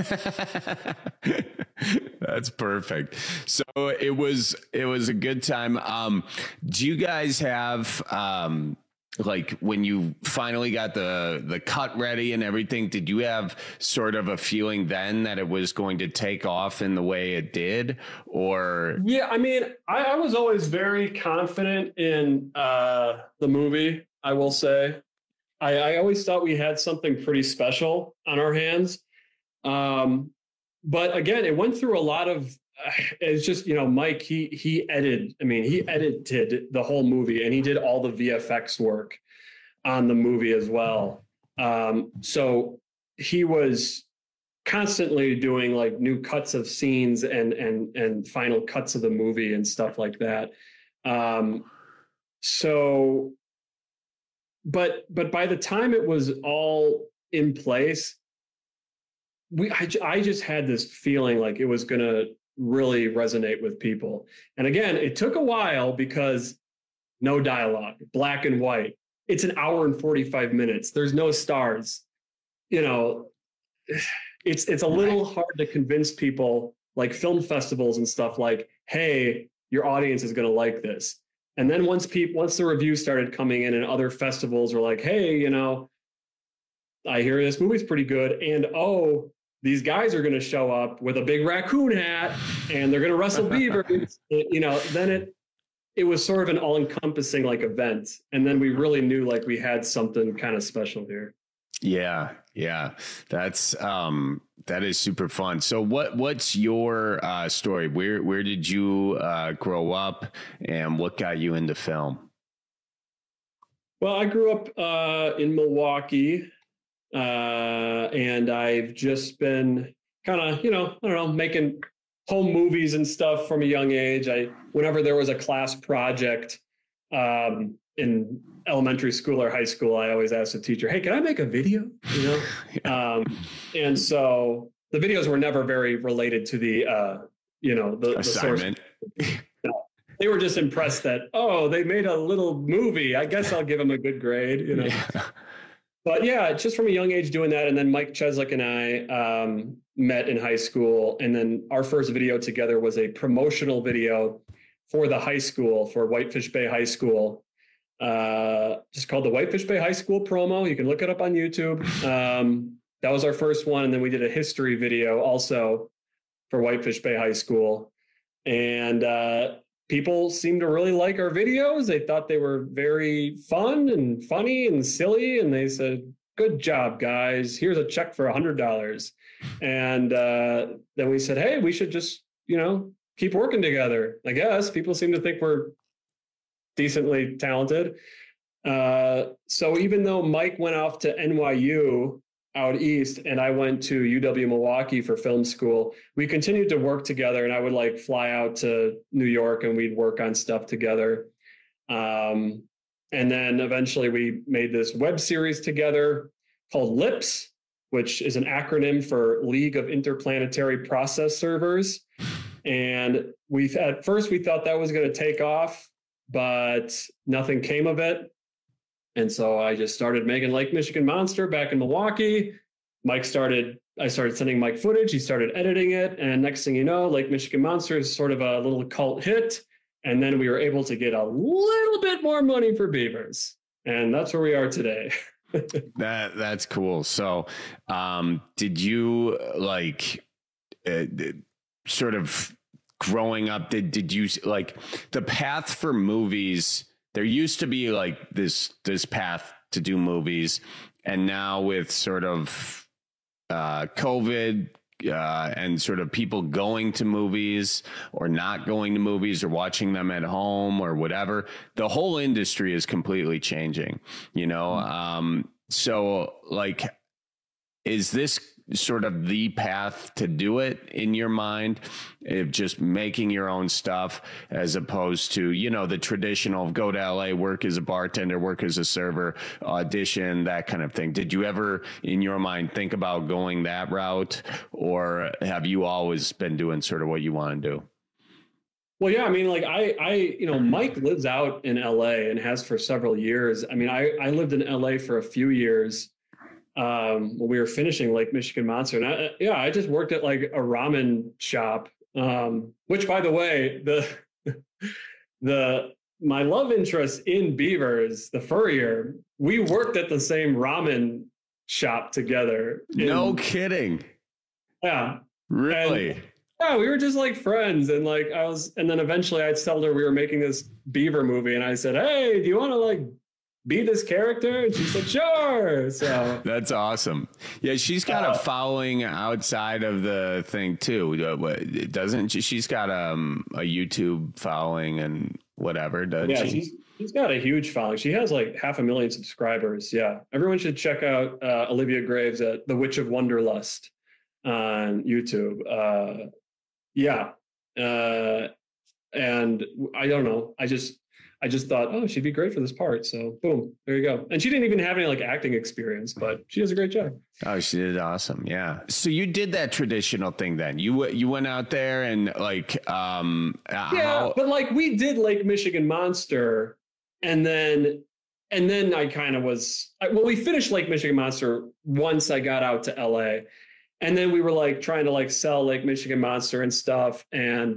That's perfect. So it was a good time. Do you guys have, like when you finally got the cut ready and everything, did you have sort of a feeling then that it was going to take off in the way it did? Or yeah, I mean, I was always very confident in the movie, I will say. I always thought we had something pretty special on our hands. But again, it went through a lot of, it's just, Mike, he edited the whole movie and he did all the VFX work on the movie as well. So he was constantly doing like new cuts of scenes and final cuts of the movie and stuff like that. But by the time it was all in place, I just had this feeling like it was going to really resonate with people. And again, it took a while because no dialogue, black and white. It's an hour and 45 minutes. There's no stars. It's a little hard to convince people, like film festivals and stuff, like, hey, your audience is going to like this. And then once the reviews started coming in and other festivals were like, hey, I hear this movie's pretty good. And these guys are going to show up with a big raccoon hat and they're going to wrestle beavers, then it was sort of an all-encompassing like event. And then we really knew like we had something kind of special here. Yeah. That is super fun. So what's your story? Where did you grow up and what got you into film? Well, I grew up in Milwaukee. And I've just been kind of, making home movies and stuff from a young age. Whenever there was a class project in elementary school or high school, I always asked the teacher, hey, can I make a video? And so the videos were never very related to the assignment. The source. They were just impressed that, they made a little movie. I guess I'll give them a good grade, Yeah. But yeah, just from a young age doing that. And then Mike Cheslick and I met in high school. And then our first video together was a promotional video for the high school, for Whitefish Bay High School, just called the Whitefish Bay High School promo. You can look it up on YouTube. That was our first one. And then we did a history video also for Whitefish Bay High School. And people seemed to really like our videos. They thought they were very fun and funny and silly. And they said, good job, guys. Here's a check for $100. And then we said, hey, we should just, keep working together. I guess people seem to think we're decently talented. So even though Mike went off to NYU out east and I went to UW Milwaukee for film school, we continued to work together, and I would like fly out to New York and we'd work on stuff together. And then eventually we made this web series together called LIPS, which is an acronym for League of Interplanetary Process Servers. And at first we thought that was going to take off, but nothing came of it. And so I just started making Lake Michigan Monster back in Milwaukee. I started sending Mike footage. He started editing it. And next thing you know, Lake Michigan Monster is sort of a little cult hit. And then we were able to get a little bit more money for Beavers. And that's where we are today. That's cool. So did you sort of growing up, did you like the path for movies? There used to be like this path to do movies, and now with sort of COVID and sort of people going to movies or not going to movies or watching them at home or whatever, the whole industry is completely changing, you know? So like, is this sort of the path to do it in your mind, of just making your own stuff, as opposed to, you know, the traditional go to LA, work as a bartender, work as a server, audition, that kind of thing? Did you ever in your mind think about going that route, or have you always been doing sort of what you want to do? Well, yeah, I mean, like Mike lives out in LA and has for several years. I mean, I lived in LA for a few years when we were finishing Lake Michigan Monster. And I just worked at like a ramen shop, which, by the way, my love interest in Beavers, the furrier, we worked at the same ramen shop together. No kidding. Yeah. Really? Yeah, we were just like friends. And like and then eventually I'd tell her we were making this Beaver movie. And I said, hey, do you want to like be this character? And she said, sure. So that's awesome. Yeah, she's got a following outside of the thing too, doesn't she? She's got a YouTube following and whatever, doesn't she? She's got a huge following. She has like 500,000 subscribers. Yeah, everyone should check out Olivia Graves at The Witch of Wonderlust on YouTube. And I don't know. I just thought, oh, she'd be great for this part. So boom, there you go. And she didn't even have any like acting experience, but she does a great job. Oh, she did awesome. Yeah. So you did that traditional thing then. You went out there and like, but like we did Lake Michigan Monster, and then I kind of we finished Lake Michigan Monster once I got out to LA, and then we were like trying to like sell Lake Michigan Monster and stuff. And,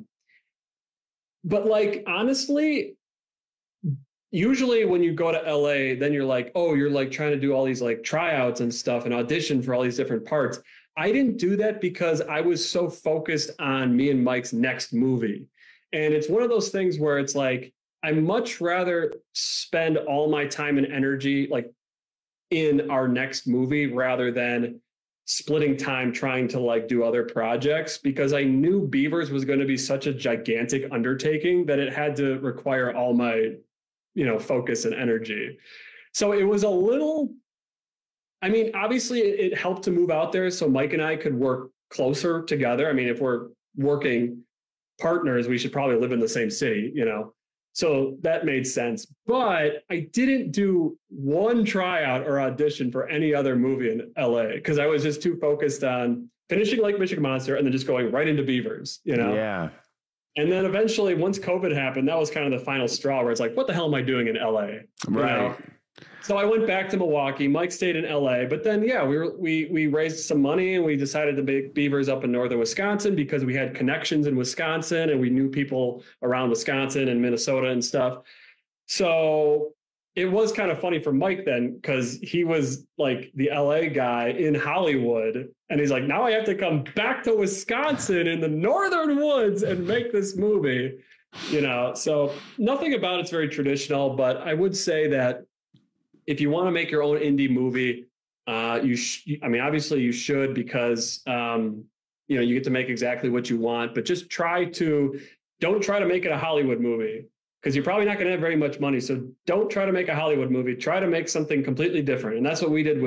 but like, honestly, usually when you go to LA, then you're like, oh, you're like trying to do all these like tryouts and stuff and audition for all these different parts. I didn't do that because I was so focused on me and Mike's next movie. And it's one of those things where it's like, I much rather spend all my time and energy like in our next movie rather than splitting time trying to like do other projects, because I knew Beavers was going to be such a gigantic undertaking that it had to require all my, focus and energy. So it was a little, I mean, obviously it helped to move out there so Mike and I could work closer together. I mean, if we're working partners, we should probably live in the same city, So that made sense. But I didn't do one tryout or audition for any other movie in LA because I was just too focused on finishing Lake Michigan Monster and then just going right into Beavers, Yeah. And then eventually, once COVID happened, that was kind of the final straw where it's like, what the hell am I doing in LA? Right. So I went back to Milwaukee. Mike stayed in LA, but then, we raised some money and we decided to make Beavers up in northern Wisconsin because we had connections in Wisconsin and we knew people around Wisconsin and Minnesota and stuff. So it was kind of funny for Mike then, because he was like the LA guy in Hollywood. And he's like, now I have to come back to Wisconsin in the northern woods and make this movie, So nothing about it's very traditional, but I would say that if you want to make your own indie movie, obviously you should, because, you get to make exactly what you want, but just don't try to make it a Hollywood movie, because you're probably not going to have very much money. So don't try to make a Hollywood movie. Try to make something completely different. And that's what we did with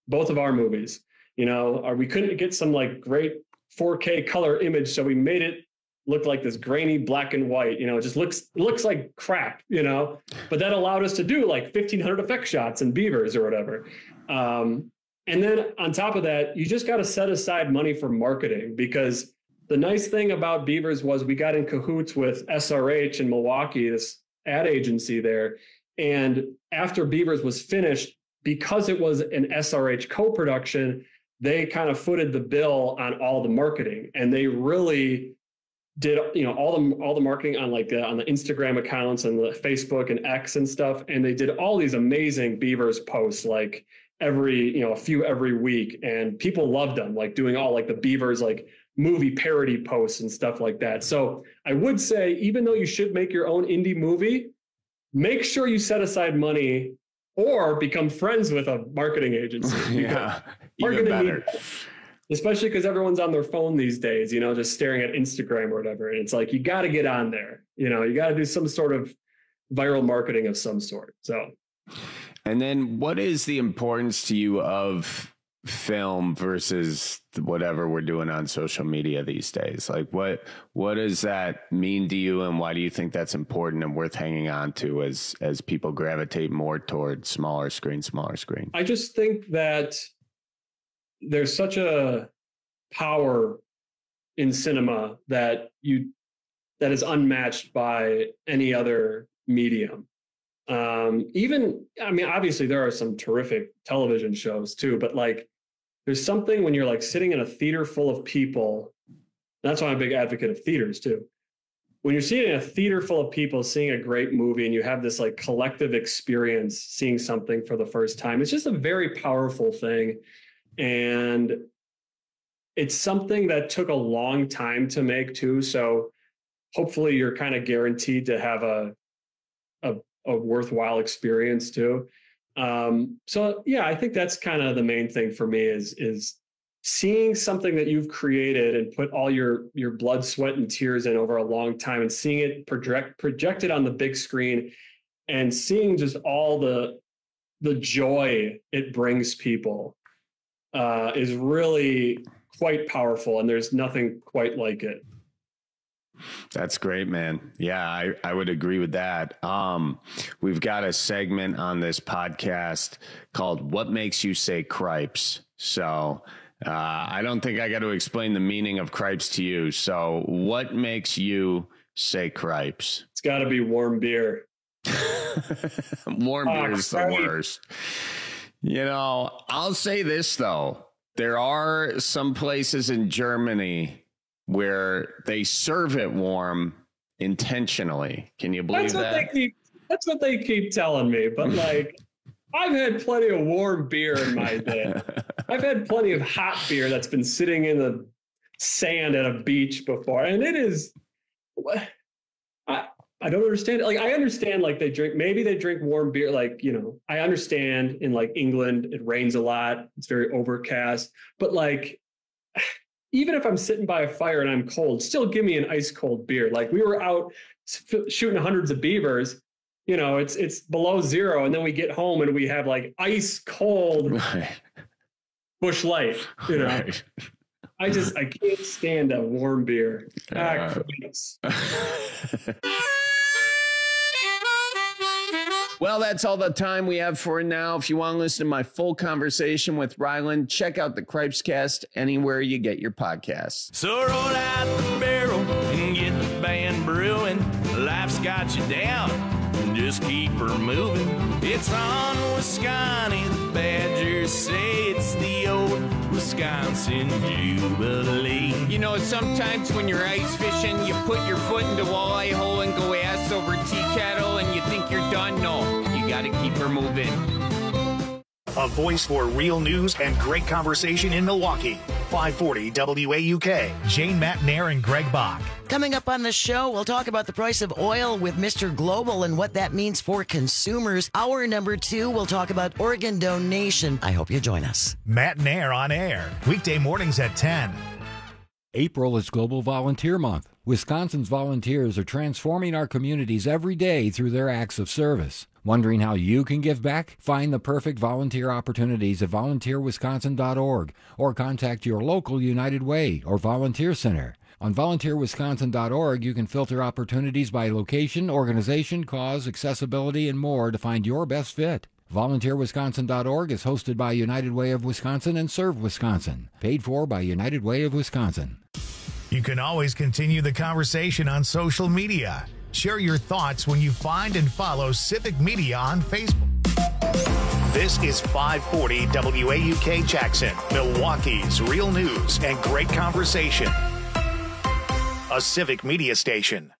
both of our movies, or we couldn't get some like great 4K color image. So we made it look like this grainy black and white, it just looks like crap, but that allowed us to do like 1,500 effect shots and beavers or whatever. And then on top of that, you just got to set aside money for marketing, because the nice thing about beavers was we got in cahoots with SRH in Milwaukee, this ad agency there. And after Beavers was finished, because it was an SRH co-production, they kind of footed the bill on all the marketing, and they really did, all the marketing on on the Instagram accounts and the Facebook and X and stuff. And they did all these amazing Beavers posts, like a few every week, and people loved them, like doing all like the Beavers, like movie parody posts and stuff like that. So I would say, even though you should make your own indie movie, make sure you set aside money or become friends with a marketing agency. Yeah, even better. Especially because everyone's on their phone these days, just staring at Instagram or whatever. And it's like, you got to get on there. You got to do some sort of viral marketing of some sort. So. And then what is the importance to you of film versus whatever we're doing on social media these days? Like what does that mean to you, and why do you think that's important and worth hanging on to as people gravitate more towards smaller screen? I just think that there's such a power in cinema that is unmatched by any other medium. Obviously there are some terrific television shows too, but like there's something when you're like sitting in a theater full of people. That's why I'm a big advocate of theaters too. When you're sitting in a theater full of people seeing a great movie and you have this like collective experience seeing something for the first time, it's just a very powerful thing. And it's something that took a long time to make too. So hopefully you're kind of guaranteed to have a worthwhile experience too. So yeah, I think that's kind of the main thing for me is seeing something that you've created and put all your blood, sweat, and tears in over a long time, and seeing it projected on the big screen, and seeing just all the joy it brings people is really quite powerful, and there's nothing quite like it. That's great, man. Yeah, I would agree with that. We've got a segment on this podcast called What Makes You Say Cripes? So I don't think I got to explain the meaning of cripes to you. So what makes you say cripes? It's got to be warm beer. Warm beer is the worst. I'll say this, though. There are some places in Germany where they serve it warm intentionally. Can you believe that? That's what they keep telling me. But like, I've had plenty of warm beer in my day. I've had plenty of hot beer that's been sitting in the sand at a beach before. And it is, I don't understand. Like, I understand, like, maybe they drink warm beer. Like, I understand in like England, it rains a lot. It's very overcast. But like, even if I'm sitting by a fire and I'm cold, still give me an ice cold beer. Like, we were out shooting hundreds of beavers, it's below zero. And then we get home and we have like ice cold Busch Light, Right. I can't stand a warm beer. Well, that's all the time we have for now. If you want to listen to my full conversation with Ryland, check out the Cripescast anywhere you get your podcasts. So roll out the barrel and get the band brewing. Life's got you down, just keep her moving. It's on Wisconsin, the Badgers say it's the old Wisconsin Jubilee. Sometimes when you're ice fishing, you put your foot in the walleye hole and go ass over tea kettle and you think you're done. No, you got to keep her moving. A voice for real news and great conversation in Milwaukee. 540 WAUK. Jane McNair and Greg Bach. Coming up on the show, we'll talk about the price of oil with Mr. Global and what that means for consumers. Hour number 2, we'll talk about organ donation. I hope you join us. Matt Nair on air. Weekday mornings at 10. April is Global Volunteer Month. Wisconsin's volunteers are transforming our communities every day through their acts of service. Wondering how you can give back? Find the perfect volunteer opportunities at volunteerwisconsin.org or contact your local United Way or volunteer center. On volunteerwisconsin.org, you can filter opportunities by location, organization, cause, accessibility, and more to find your best fit. VolunteerWisconsin.org is hosted by United Way of Wisconsin and Serve Wisconsin. Paid for by United Way of Wisconsin. You can always continue the conversation on social media. Share your thoughts when you find and follow Civic Media on Facebook. This is 540 WAUK Jackson, Milwaukee's real news and great conversation. A Civic Media station.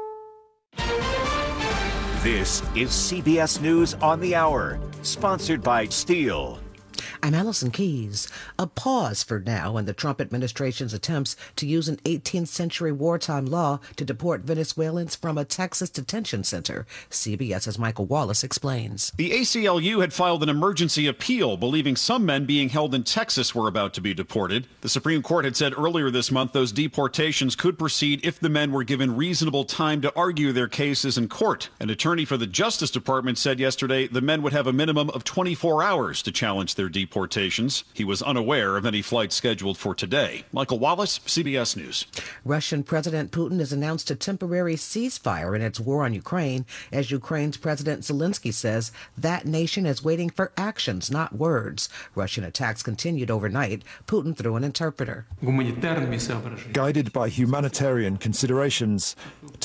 This is CBS News on the Hour, sponsored by Steel. I'm Allison Keyes. A pause for now in the Trump administration's attempts to use an 18th century wartime law to deport Venezuelans from a Texas detention center. CBS's Michael Wallace explains. The ACLU had filed an emergency appeal, believing some men being held in Texas were about to be deported. The Supreme Court had said earlier this month those deportations could proceed if the men were given reasonable time to argue their cases in court. An attorney for the Justice Department said yesterday the men would have a minimum of 24 hours to challenge their deportations. He was unaware of any flights scheduled for today. Michael Wallace, CBS News. Russian President Putin has announced a temporary ceasefire in its war on Ukraine, as Ukraine's President Zelensky says that nation is waiting for actions, not words. Russian attacks continued overnight. Putin threw an interpreter. Guided by humanitarian considerations,